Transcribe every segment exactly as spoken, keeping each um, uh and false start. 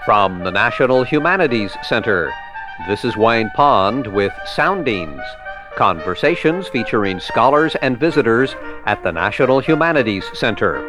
From the National Humanities Center, this is Wayne Pond with Soundings, conversations featuring scholars and visitors at the National Humanities Center.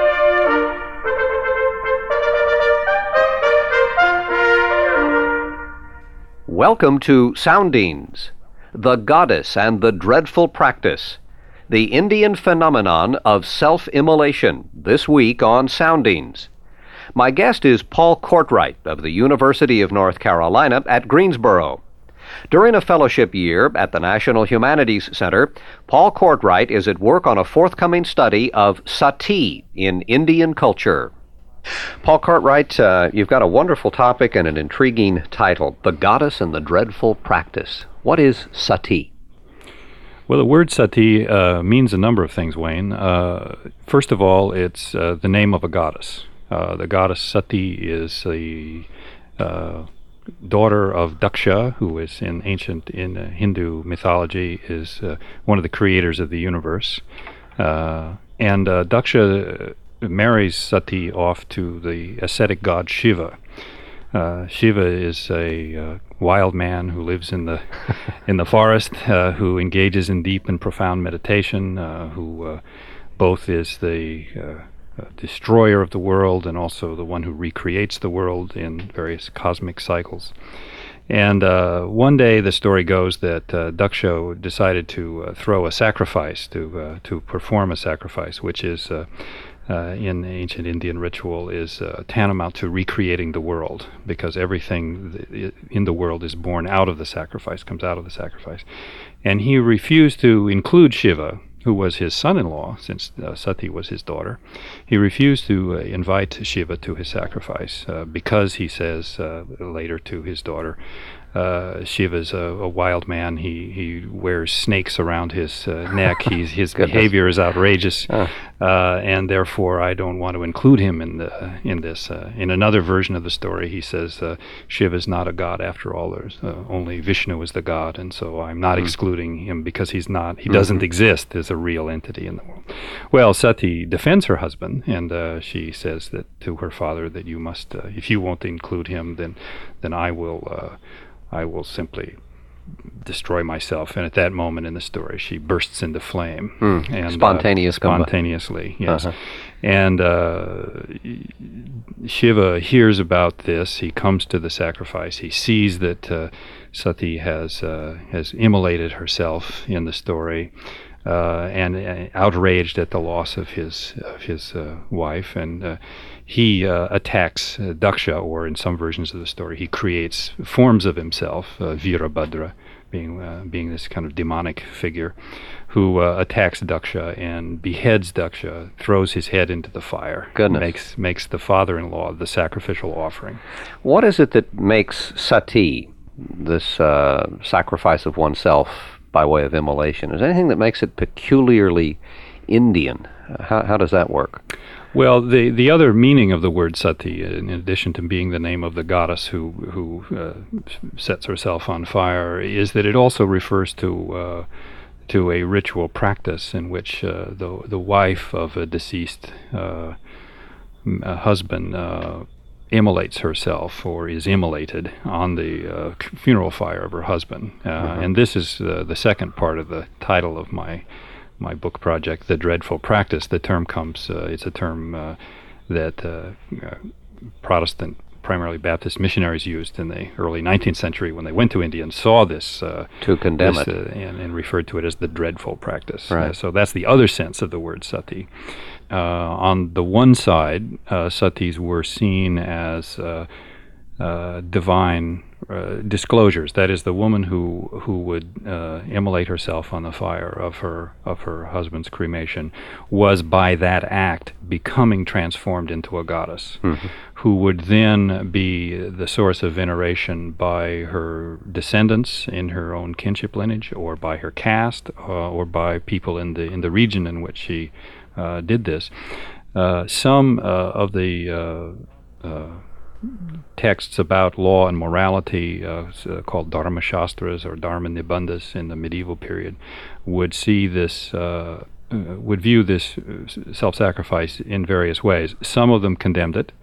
Welcome to Soundings, the Goddess and the Dreadful Practice, the Indian phenomenon of self-immolation, this week on Soundings. My guest is Paul Courtright of the University of North Carolina at Greensboro. During a fellowship year at the National Humanities Center, Paul Courtright is at work on a forthcoming study of sati in Indian culture. Paul Courtright, uh, you've got a wonderful topic and an intriguing title, The Goddess and the Dreadful Practice. What is sati? Well, the word sati uh, means a number of things, Wayne. Uh, first of all, it's uh, the name of a goddess. Uh, the goddess Sati is the uh, daughter of Daksha, who is in ancient in uh, Hindu mythology, is uh, one of the creators of the universe. Uh, and uh, Daksha marries Sati off to the ascetic god Shiva. Uh, Shiva is a uh, wild man who lives in the in the forest, uh, who engages in deep and profound meditation, uh, who uh, both is the uh, uh, destroyer of the world and also the one who recreates the world in various cosmic cycles. And uh, one day the story goes that uh, Daksha decided to uh, throw a sacrifice, to uh, to perform a sacrifice, which is uh, Uh, in ancient Indian ritual is uh, tantamount to recreating the world, because everything th- in the world is born out of the sacrifice, comes out of the sacrifice. And he refused to include Shiva, who was his son-in-law, since uh, Sati was his daughter. He refused to uh, invite Shiva to his sacrifice uh, because, he says uh, later to his daughter, Uh, Shiva's a, a wild man. He he wears snakes around his uh, neck. He's, his behavior is outrageous, uh. Uh, and therefore I don't want to include him in the in this. Uh, in another version of the story, he says uh, Shiva's not a god after all. There's uh, only Vishnu is the god, and so I'm not mm. excluding him because he's not. He mm-hmm. doesn't exist as a real entity in the world. Well, Sati defends her husband, and uh, she says that to her father that you must, uh, if you won't include him, then then I will. Uh, I will simply destroy myself. And at that moment in the story, she bursts into flame. Mm, and spontaneous uh, Spontaneously, yes. Uh-huh. And uh, Shiva hears about this. He comes to the sacrifice. He sees that uh, Sati has uh, has immolated herself in the story, uh, and uh, outraged at the loss of his of his uh, wife, and uh, he uh, attacks uh, Daksha, or in some versions of the story, he creates forms of himself, uh, Virabhadra, being uh, being this kind of demonic figure, who uh, attacks Daksha and beheads Daksha, throws his head into the fire. Goodness. Makes makes the father-in-law the sacrificial offering. What is it that makes sati, this uh, sacrifice of oneself by way of immolation, is there anything that makes it peculiarly Indian? Uh, how, how does that work? Well, the the other meaning of the word sati, in addition to being the name of the goddess who who uh, sets herself on fire, is that it also refers to uh, to a ritual practice in which uh, the the wife of a deceased uh, a husband uh, immolates herself, or is immolated on the uh, funeral fire of her husband. Uh, mm-hmm. And this is uh, the second part of the title of my my book project, The Dreadful Practice. The term comes, uh, it's a term uh, that uh, uh, Protestant, primarily Baptist missionaries used in the early nineteenth century when they went to India and saw this. Uh, to condemn this, it. Uh, and, and referred to it as the dreadful practice. Right. Uh, so that's the other sense of the word sati. Uh, on the one side, uh, satis were seen as uh, uh, divine uh, disclosures. That is, the woman who who would uh, immolate herself on the fire of her of her husband's cremation was by that act becoming transformed into a goddess, mm-hmm. who would then be the source of veneration by her descendants in her own kinship lineage, or by her caste, uh, or by people in the in the region in which she uh, did this. Uh, some uh, of the uh, uh, texts about law and morality, uh, uh, called Dharma Shastras or Dharma Nibandhas in the medieval period, would see this, uh, uh, would view this self-sacrifice in various ways. Some of them condemned it.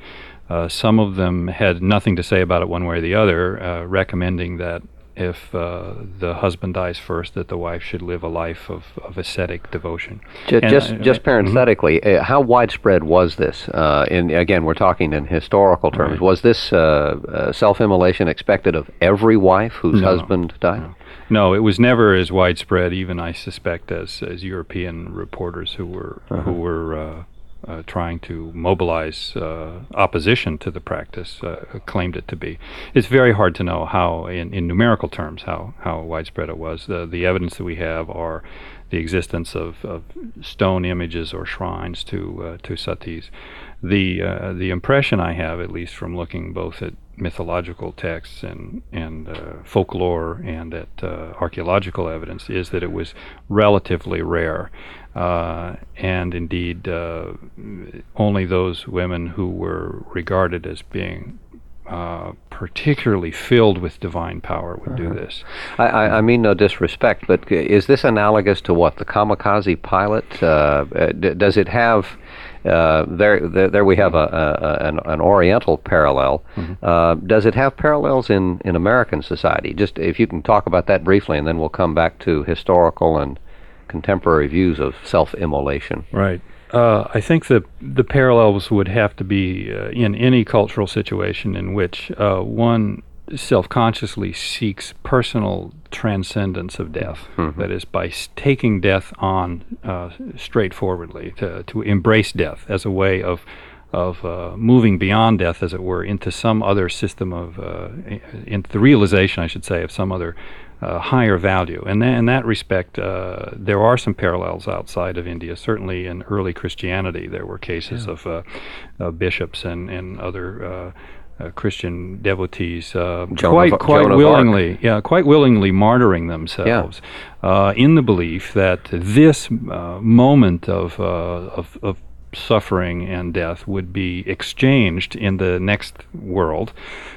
Uh, some of them had nothing to say about it one way or the other, uh, recommending that if uh, the husband dies first, that the wife should live a life of, of ascetic devotion. Just, And, just, uh, just parenthetically, mm-hmm. uh, how widespread was this? Uh, in again, we're talking in historical terms. Right. Was this uh, uh, self-immolation expected of every wife whose No, husband died? No. No, it was never as widespread, even I suspect, as, as European reporters who were uh-huh. who were uh, uh, trying to mobilize uh, opposition to the practice uh, claimed it to be. It's very hard to know how, in, in numerical terms, how, how widespread it was. The, the evidence that we have are the existence of, of stone images or shrines to uh, to satis. The uh, the impression I have, at least from looking both at mythological texts and and uh, folklore and at uh, archaeological evidence, is that it was relatively rare, uh, and indeed uh, only those women who were regarded as being Uh, particularly filled with divine power would uh-huh. do this. I, I, I mean no disrespect, but is this analogous to what, the kamikaze pilot? Uh, d- does it have, uh, there, there there we have a, a, an, an Oriental parallel. Mm-hmm. Uh, does it have parallels in, in American society? Just if you can talk about that briefly, and then we'll come back to historical and contemporary views of self-immolation. Right. Uh, I think the the parallels would have to be uh, in any cultural situation in which uh, one self-consciously seeks personal transcendence of death. Mm-hmm. That is, by s- taking death on uh, straightforwardly, to, to embrace death as a way of of uh, moving beyond death, as it were, into some other system of, uh, into the realization, I should say, of some other uh, higher value. And th- in that respect, uh, there are some parallels outside of India. Certainly in early Christianity, there were cases yeah. of uh, uh, bishops and, and other uh, uh, Christian devotees uh, quite of, quite willingly, yeah, quite willingly martyring themselves yeah. uh, in the belief that this uh, moment of, uh, of of suffering and death would be exchanged in the next world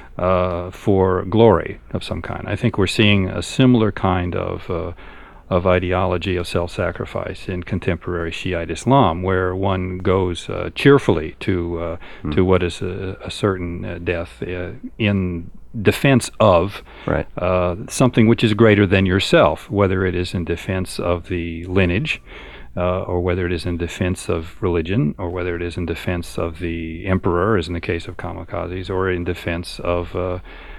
uh, for glory of some kind. I think we're seeing a similar kind of uh, of ideology of self-sacrifice in contemporary Shiite Islam, where one goes uh, cheerfully to uh, mm. to what is a, a certain uh, death uh, in defense of right. uh, something which is greater than yourself, whether it is in defense of the lineage, Uh, or whether it is in defense of religion, or whether it is in defense of the emperor, as in the case of kamikazes, or in defense of uh,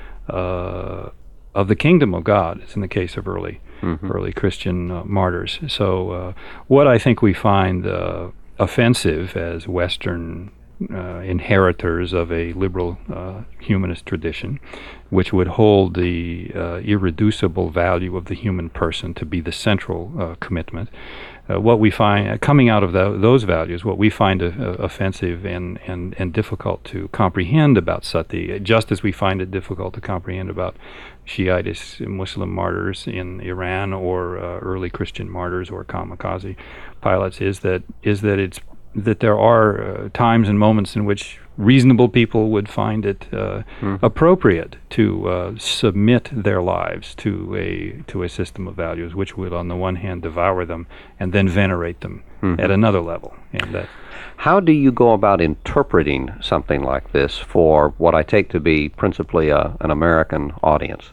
uh, of the kingdom of God, as in the case of early mm-hmm. early Christian uh, martyrs. So, uh, what I think we find uh, offensive as Western uh, inheritors of a liberal uh, humanist tradition, which would hold the uh, irreducible value of the human person to be the central uh, commitment. Uh, what we find uh, coming out of the, those values, what we find uh, uh, offensive and, and, and difficult to comprehend about sati, just as we find it difficult to comprehend about Shiite Muslim martyrs in Iran, or uh, early Christian martyrs or kamikaze pilots, is that is that it's that there are uh, times and moments in which reasonable people would find it uh, mm. appropriate to uh, submit their lives to a to a system of values which would, on the one hand, devour them and then venerate them mm-hmm. at another level. And that. How do you go about interpreting something like this for what I take to be principally a, an American audience?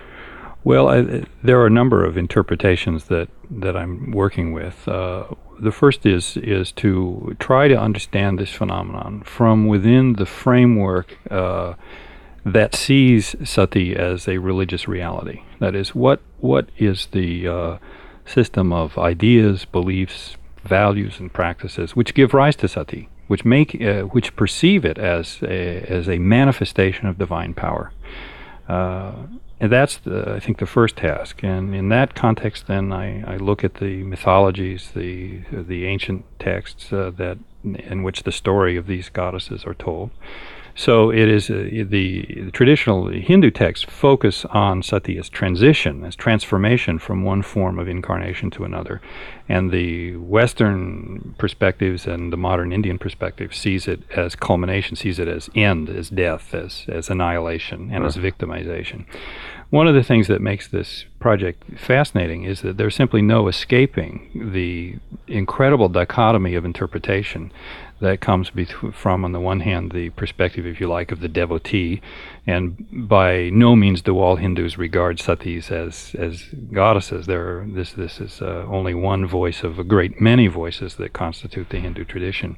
Well, I, there are a number of interpretations that, that I'm working with. Uh, the first is is to try to understand this phenomenon from within the framework uh, that sees sati as a religious reality. That is, what what is the uh, system of ideas, beliefs, values, and practices which give rise to sati, which make uh, which perceive it as a, as a manifestation of divine power. Uh, And that's, the, I think, the first task. And in that context, then, I, I look at the mythologies, the the ancient texts uh, that in which the story of these goddesses are told. So it is uh, the, the traditional Hindu texts focus on sati as transition, as transformation from one form of incarnation to another. And the Western perspectives and the modern Indian perspective sees it as culmination, sees it as end, as death, as, as annihilation, and right. as victimization. One of the things that makes this project fascinating is that there's simply no escaping the incredible dichotomy of interpretation that comes beth- from, on the one hand, the perspective, if you like, of the devotee, and by no means do all Hindus regard satis as as goddesses. There, are, this this is uh, only one voice of a great many voices that constitute the Hindu tradition.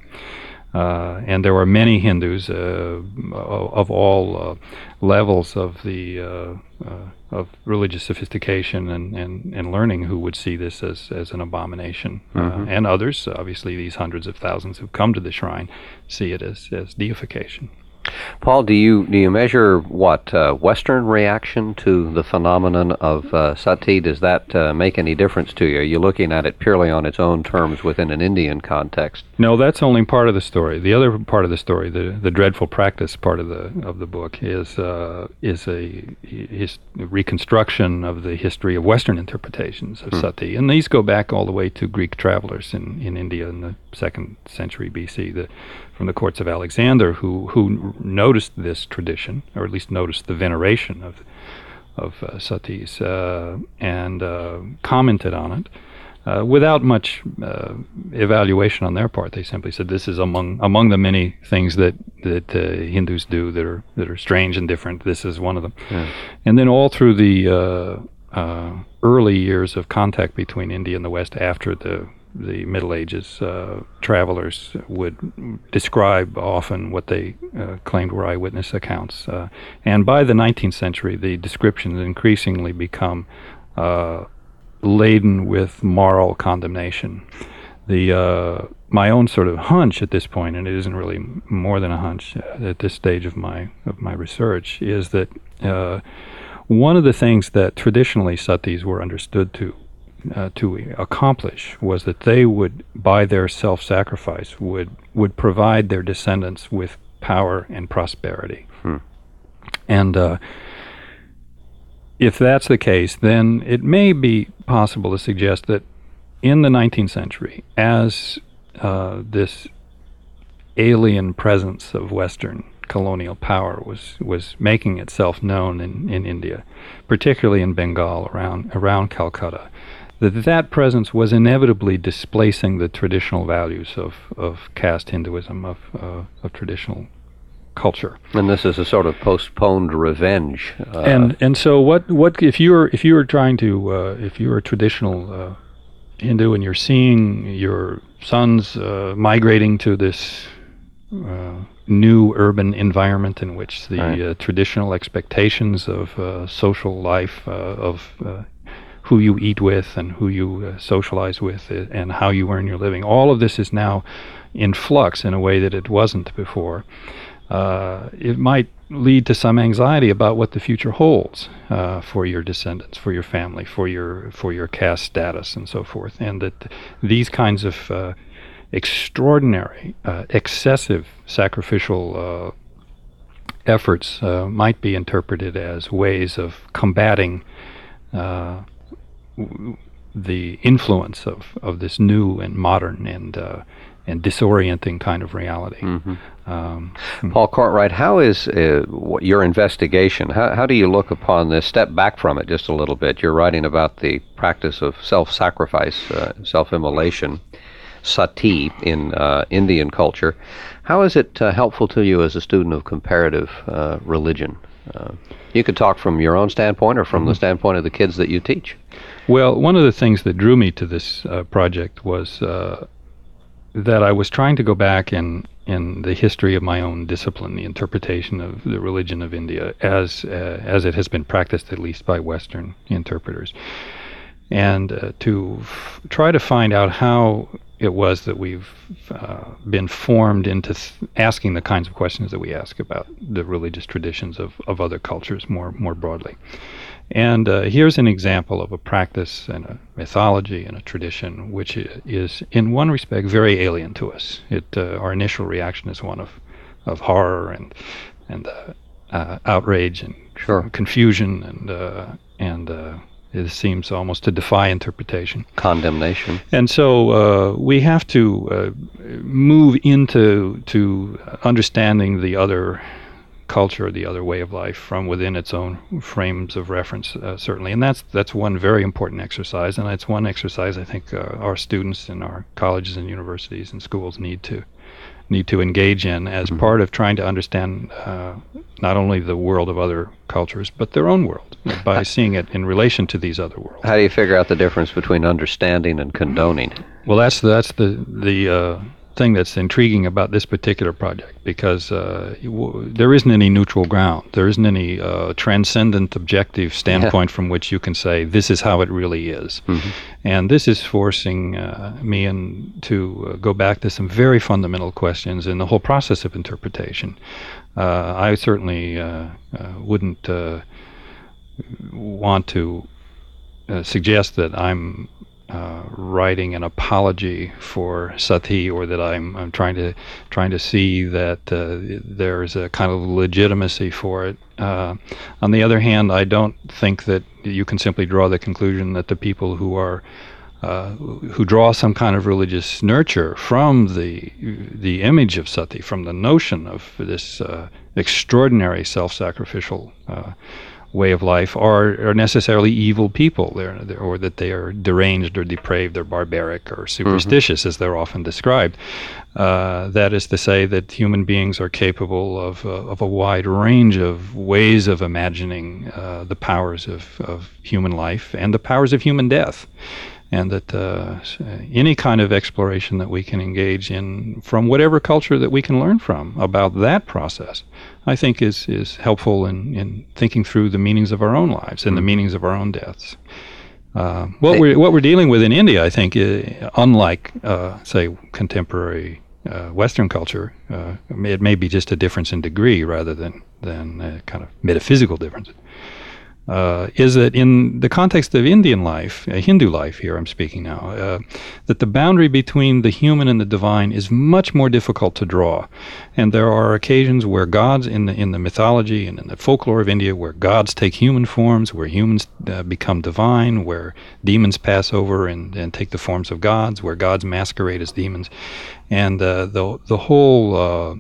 Uh, and there are many Hindus uh, of all uh, levels of the uh, uh, of religious sophistication and, and, and learning who would see this as, as an abomination. Mm-hmm. Uh, and others, obviously these hundreds of thousands who've come to the shrine, see it as, as deification. Paul, do you do you measure what uh, Western reaction to the phenomenon of uh, sati? Does that uh, make any difference to you? Are you looking at it purely on its own terms within an Indian context? No, that's only part of the story. The other part of the story, the the dreadful practice part of the of the book, is uh, is a his reconstruction of the history of Western interpretations of hmm. sati, and these go back all the way to Greek travelers in, in India in the second century B C. The from the courts of Alexander, who who noticed this tradition, or at least noticed the veneration of of uh, satis, uh, and uh, commented on it uh, without much uh, evaluation on their part. They simply said, "This is among among the many things that that uh, Hindus do that are that are strange and different. This is one of them." Yeah. And then all through the uh, uh, early years of contact between India and the West after the the Middle Ages, uh, travelers would describe often what they uh, claimed were eyewitness accounts. Uh, and by the nineteenth century, the descriptions increasingly become uh, laden with moral condemnation. The uh, my own sort of hunch at this point, and it isn't really more than a hunch at this stage of my of my research, is that uh, one of the things that traditionally satis were understood to Uh, to accomplish was that they would, by their self-sacrifice, would would provide their descendants with power and prosperity. Hmm. And uh, if that's the case, then it may be possible to suggest that in the nineteenth century, as uh, this alien presence of Western colonial power was, was making itself known in, in India, particularly in Bengal around around Calcutta, that that presence was inevitably displacing the traditional values of, of caste Hinduism, of uh, of traditional culture. And this is a sort of postponed revenge. Uh, and and so what what if you're if you were trying to uh, if you're a traditional uh, Hindu and you're seeing your sons uh, migrating to this uh, new urban environment in which the right. uh, traditional expectations of uh, social life uh, of uh, who you eat with and who you uh, socialize with uh, and how you earn your living. All of this is now in flux in a way that it wasn't before. Uh, it might lead to some anxiety about what the future holds uh, for your descendants, for your family, for your for your caste status, and so forth. And that these kinds of uh, extraordinary, uh, excessive sacrificial uh, efforts uh, might be interpreted as ways of combating uh, the influence of, of this new and modern and uh, and disorienting kind of reality. Mm-hmm. Um, Paul Courtright, how is uh, your investigation? How, how do you look upon this? Step back from it just a little bit. You're writing about the practice of self-sacrifice, uh, self-immolation, sati in uh, Indian culture. How is it uh, helpful to you as a student of comparative uh, religion? Uh, you could talk from your own standpoint or from mm-hmm. the standpoint of the kids that you teach. Well, one of the things that drew me to this uh, project was uh, that I was trying to go back in, in the history of my own discipline, the interpretation of the religion of India, as uh, as it has been practiced, at least by Western interpreters, and uh, to f- try to find out how it was that we've uh, been formed into th- asking the kinds of questions that we ask about the religious traditions of, of other cultures more more broadly. And uh, here's an example of a practice and a mythology and a tradition which is, in one respect, very alien to us. It uh, our initial reaction is one of, of horror and and uh, uh, outrage and sure. confusion and uh, and uh, it seems almost to defy interpretation. Condemnation. And so uh, we have to uh, move into to understanding the other culture, the other way of life, from within its own frames of reference, uh, certainly. And that's that's one very important exercise, and it's one exercise I think uh, our students in our colleges and universities and schools need to need to engage in as mm-hmm. part of trying to understand uh, not only the world of other cultures, but their own world, by seeing it in relation to these other worlds. How do you figure out the difference between understanding and condoning? Well, that's that's the the uh, thing that's intriguing about this particular project, because uh, w- there isn't any neutral ground. There isn't any uh, transcendent objective standpoint yeah. from which you can say this is how it really is. Mm-hmm. And this is forcing uh, me in to uh, go back to some very fundamental questions in the whole process of interpretation. Uh, I certainly uh, uh, wouldn't uh, want to uh, suggest that I'm Uh, writing an apology for Sati, or that I'm I'm trying to trying to see that uh, there's a kind of legitimacy for it. Uh, on the other hand, I don't think that you can simply draw the conclusion that the people who are uh, who draw some kind of religious nurture from the the image of Sati, from the notion of this uh, extraordinary self-sacrificial uh, way of life, are, are necessarily evil people, they're, they're, or that they are deranged or depraved or barbaric or superstitious, mm-hmm. as they're often described. Uh, that is to say that human beings are capable of, uh, of a wide range of ways of imagining uh, the powers of, of human life and the powers of human death. And that uh, any kind of exploration that we can engage in from whatever culture that we can learn from about that process, I think is is helpful in, in thinking through the meanings of our own lives and mm-hmm. the meanings of our own deaths. Uh, what we're what we're dealing with in India, I think, is, unlike uh, say contemporary uh, Western culture, uh, it may be just a difference in degree rather than than a kind of metaphysical difference. Uh, is that in the context of Indian life, uh, Hindu life here I'm speaking now, uh, that the boundary between the human and the divine is much more difficult to draw. And there are occasions where gods in the in the mythology and in the folklore of India, where gods take human forms, where humans uh, become divine, where demons pass over and, and take the forms of gods, where gods masquerade as demons. And uh, the, the whole... Uh,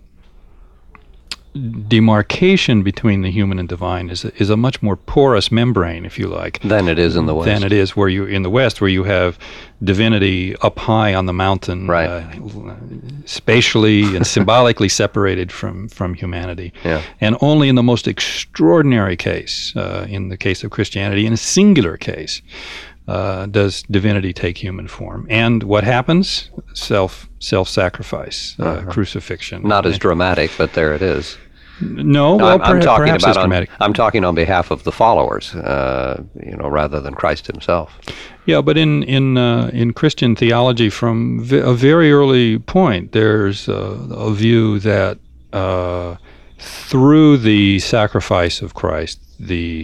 demarcation between the human and divine is a, is a much more porous membrane, if you like, than it is in the West. Than it is where you in the West, where you have divinity up high on the mountain, right. uh, spatially and symbolically separated from from humanity. Yeah. And only in the most extraordinary case, uh, in the case of Christianity, in a singular case, uh, does divinity take human form. And what happens? Self self-sacrifice, uh, uh-huh. crucifixion. Not as dramatic, but there it is. No, no well, I'm, per- I'm talking perhaps about it's dramatic. On, I'm talking on behalf of the followers, uh, you know, rather than Christ himself. Yeah, but in in uh, in Christian theology, from v- a very early point, there's uh, a view that uh, through the sacrifice of Christ, the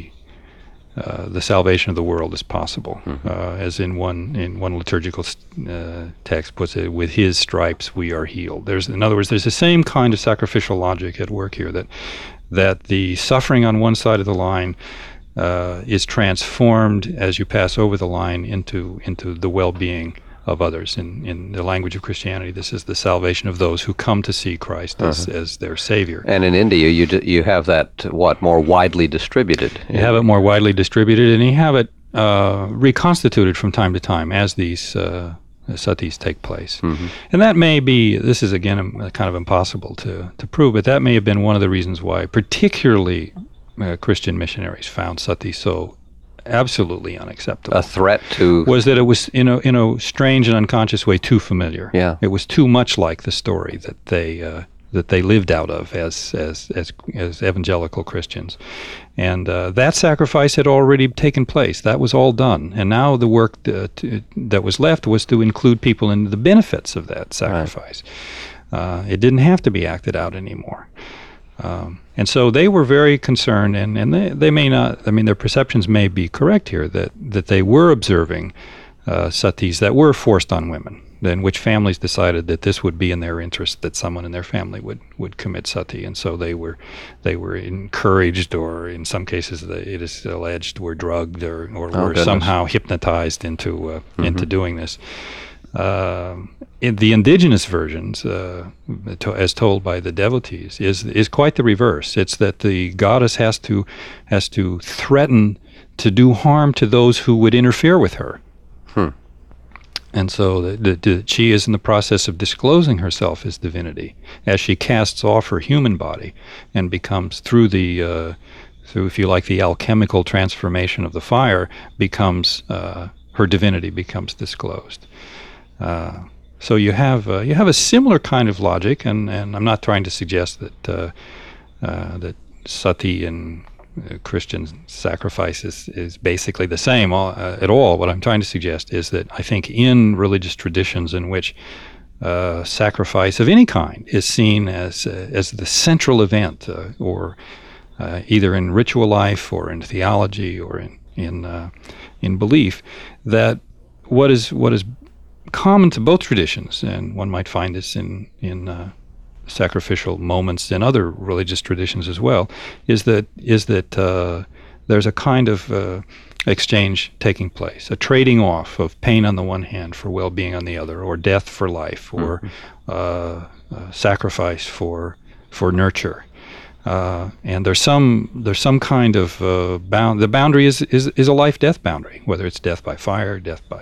Uh, the salvation of the world is possible, mm-hmm. uh, as in one in one liturgical uh, text puts it, with his stripes we are healed. There's, in other words, there's the same kind of sacrificial logic at work here, that that the suffering on one side of the line uh, is transformed as you pass over the line into into the well-being of others. In, in the language of Christianity, this is the salvation of those who come to see Christ as, uh-huh. as their Savior. And in India, you d- you have that, what, more widely distributed? You have it more widely distributed, and you have it uh, reconstituted from time to time as these uh, satis take place. Mm-hmm. And that may be, this is again a, a kind of impossible to, to prove, but that may have been one of the reasons why particularly uh, Christian missionaries found sati so absolutely unacceptable. A threat to... Was that it was, in a, in a strange and unconscious way, too familiar. Yeah. It was too much like the story that they uh, that they lived out of as as as, as evangelical Christians. And uh, that sacrifice had already taken place. That was all done. And now the work uh, to, that was left was to include people in the benefits of that sacrifice. Right. Uh, it didn't have to be acted out anymore. Um, and so they were very concerned, and, and they, they may not, I mean, their perceptions may be correct here, that, that they were observing uh, satis that were forced on women, in which families decided that this would be in their interest, that someone in their family would, would commit sati. And so they were they were encouraged, or in some cases they, it is alleged were drugged or, or oh, were goodness. somehow hypnotized into uh, mm-hmm. into doing this. Uh, in the indigenous versions, uh, to, as told by the devotees, is is quite the reverse. It's that the goddess has to has to threaten to do harm to those who would interfere with her. Hmm. And so the, the, the, she is in the process of disclosing herself as divinity as she casts off her human body and becomes, through the, uh, through if you like, the alchemical transformation of the fire, becomes uh, her divinity becomes disclosed. Uh, so you have uh, you have a similar kind of logic, and, and I'm not trying to suggest that uh, uh, that sati and uh, Christian sacrifice is, is basically the same all, uh, at all. What I'm trying to suggest is that I think in religious traditions in which uh, sacrifice of any kind is seen as uh, as the central event, uh, or uh, either in ritual life or in theology or in in uh, in belief, that what is what is common to both traditions, and one might find this in in uh, sacrificial moments in other religious traditions as well, is that is that uh, there's a kind of uh, exchange taking place, a trading off of pain on the one hand for well-being on the other, or death for life, or mm-hmm. uh, uh, sacrifice for for nurture. Uh, and there's some there's some kind of uh, bound. The boundary is, is is a life-death boundary, whether it's death by fire, death by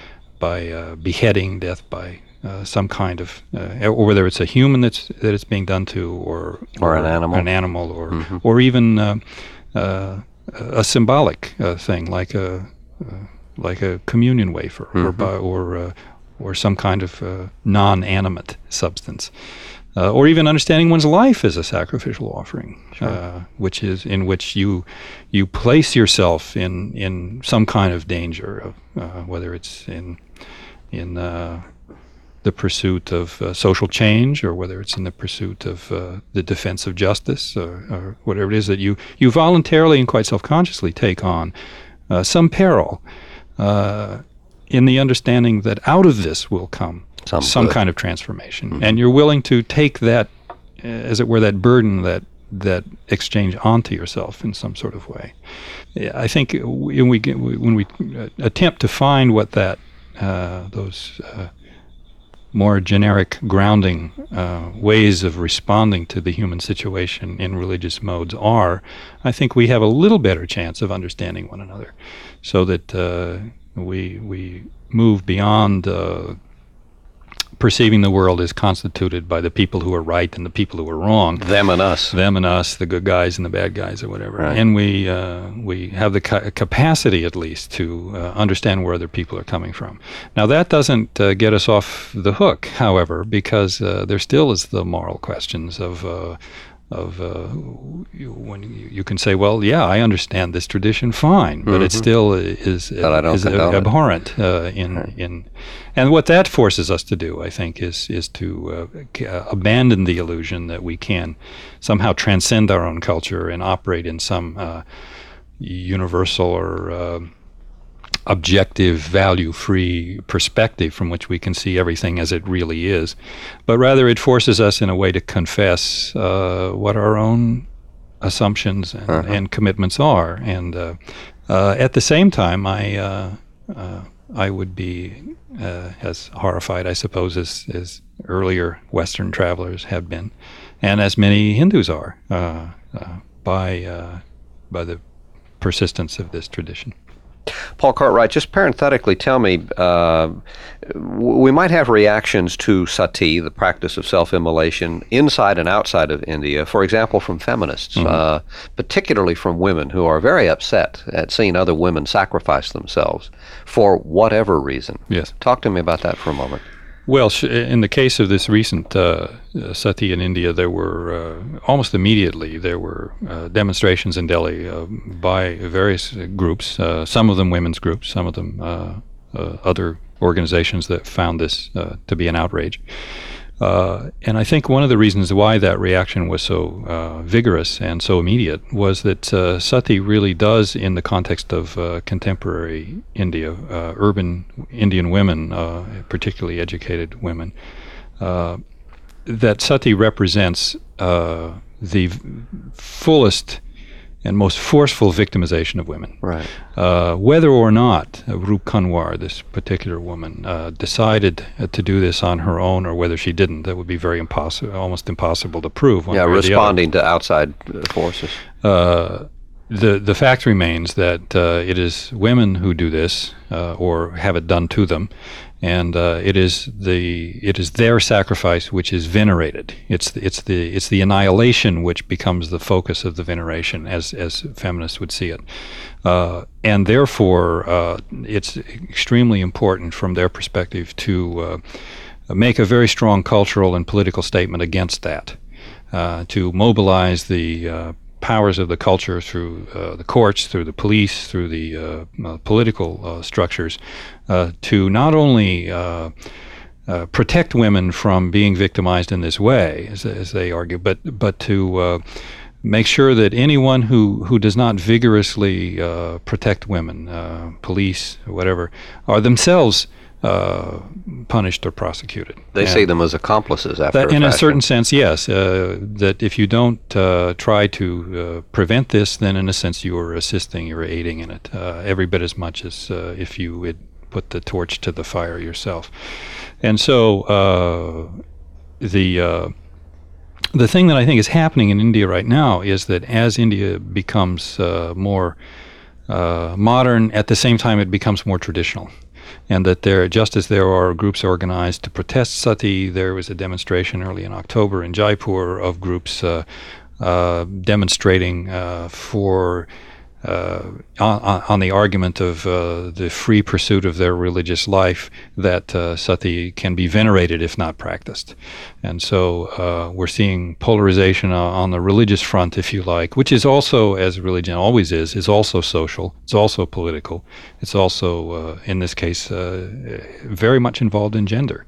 by uh, beheading, death by uh, some kind of, uh, or whether it's a human that's that it's being done to, or or, or an animal, an animal, or mm-hmm. or even uh, uh, a symbolic uh, thing like a uh, like a communion wafer, mm-hmm. or by, or uh, or some kind of uh, non-animate substance. Uh, or even understanding one's life as a sacrificial offering, sure. uh, which is in which you you place yourself in, in some kind of danger, of, uh, whether it's in in uh, the pursuit of uh, social change, or whether it's in the pursuit of uh, the defense of justice, or, or whatever it is that you you voluntarily and quite self-consciously take on uh, some peril, uh, in the understanding that out of this will come Some, some kind of transformation, mm-hmm. and you're willing to take that, uh, as it were, that burden, that that exchange onto yourself in some sort of way. I think when we get, when we attempt to find what that uh, those uh, more generic grounding uh, ways of responding to the human situation in religious modes are, I think we have a little better chance of understanding one another, so that uh, we we move beyond Uh, perceiving the world as constituted by the people who are right and the people who are wrong. Them and us. Them and us, the good guys and the bad guys, or whatever. Right. And we uh, we have the ca- capacity, at least, to uh, understand where other people are coming from. Now, that doesn't uh, get us off the hook, however, because uh, there still is the moral questions of uh, of uh, you, when you, you can say, well, yeah, I understand this tradition fine, but mm-hmm. it still is, is abhorrent uh, in right. in, and what that forces us to do, I think, is is to uh, uh, abandon the illusion that we can somehow transcend our own culture and operate in some uh, universal or uh, objective, value-free perspective from which we can see everything as it really is, but rather it forces us in a way to confess uh, what our own assumptions and, uh-huh. and commitments are. And uh, uh, at the same time, I uh, uh, I would be uh, as horrified, I suppose, as, as earlier Western travelers have been, and as many Hindus are, uh, uh, by uh, by the persistence of this tradition. Paul Cartwright, just parenthetically tell me, uh, we might have reactions to sati, the practice of self-immolation, inside and outside of India, for example, from feminists, mm-hmm. uh, particularly from women who are very upset at seeing other women sacrifice themselves for whatever reason. Yes. Talk to me about that for a moment. Well, in the case of this recent uh, sati in India, there were uh, almost immediately there were uh, demonstrations in Delhi uh, by various groups, uh, some of them women's groups, some of them uh, uh, other organizations that found this uh, to be an outrage. Uh, and I think one of the reasons why that reaction was so uh, vigorous and so immediate was that uh, sati really does, in the context of uh, contemporary India, uh, urban Indian women, uh, particularly educated women, uh, that sati represents uh, the v- fullest and most forceful victimization of women. Right. Uh, whether or not uh, Rup Kanwar, this particular woman, uh, decided uh, to do this on her own, or whether she didn't, that would be very impossible, almost impossible to prove. Yeah, responding to outside forces. Uh, the the fact remains that uh, it is women who do this uh, or have it done to them, and uh, it is the it is their sacrifice which is venerated. It's the, it's the it's the annihilation which becomes the focus of the veneration, as as feminists would see it, uh, and therefore uh, it's extremely important from their perspective to uh, make a very strong cultural and political statement against that, uh, to mobilize the uh, powers of the culture through uh, the courts, through the police, through the uh, uh, political uh, structures, uh, to not only uh, uh, protect women from being victimized in this way, as, as they argue, but but to uh, make sure that anyone who, who does not vigorously uh, protect women, uh, police, whatever, are themselves Uh, punished or prosecuted. They and see them as accomplices after that, a in fashion. a certain sense, yes. Uh, that if you don't uh, try to uh, prevent this, then in a sense you are assisting, you're aiding in it, uh, every bit as much as uh, if you would put the torch to the fire yourself. And so uh, the uh, the thing that I think is happening in India right now is that as India becomes uh, more uh, modern, at the same time it becomes more traditional. And that there, just as there are groups organized to protest sati, there was a demonstration early in October in Jaipur of groups uh, uh, demonstrating uh, for uh, on, on the argument of uh, the free pursuit of their religious life, that uh, sati can be venerated if not practiced. And so uh, we're seeing polarization uh, on the religious front, if you like, which is also, as religion always is, is also social, it's also political, it's also, uh, in this case, uh, very much involved in gender.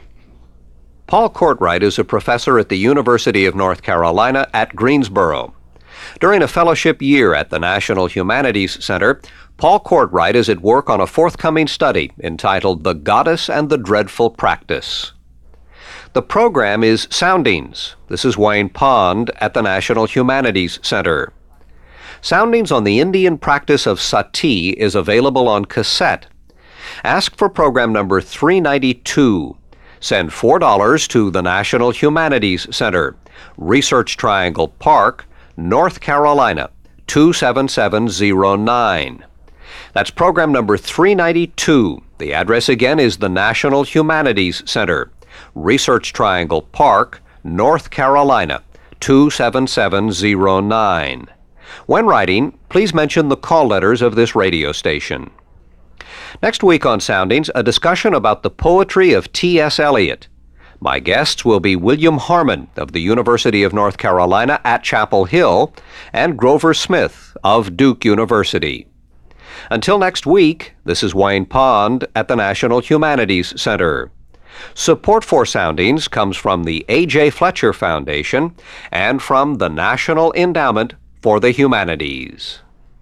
Paul Courtright is a professor at the University of North Carolina at Greensboro. During a fellowship year at the National Humanities Center, Paul Courtright is at work on a forthcoming study entitled The Goddess and the Dreadful Practice. The program is Soundings. This is Wayne Pond at the National Humanities Center. Soundings on the Indian practice of sati is available on cassette. Ask for program number three ninety-two. Send four dollars to the National Humanities Center, Research Triangle Park, North Carolina, two seven seven zero nine. That's program number three ninety-two. The address again is the National Humanities Center, Research Triangle Park, North Carolina, two seven seven zero nine. When writing, please mention the call letters of this radio station. Next week on Soundings, a discussion about the poetry of T S Eliot. My guests will be William Harmon of the University of North Carolina at Chapel Hill and Grover Smith of Duke University. Until next week, this is Wayne Pond at the National Humanities Center. Support for Soundings comes from the A J Fletcher Foundation and from the National Endowment for the Humanities.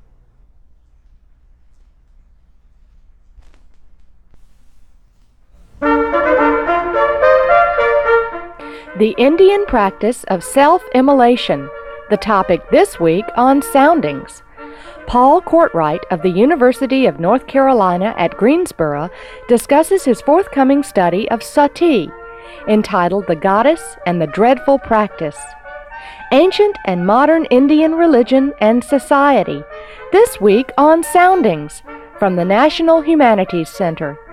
The Indian practice of self-immolation, the topic this week on Soundings. Paul Courtright of the University of North Carolina at Greensboro discusses his forthcoming study of sati, entitled The Goddess and the Dreadful Practice. Ancient and Modern Indian Religion and Society, this week on Soundings from the National Humanities Center.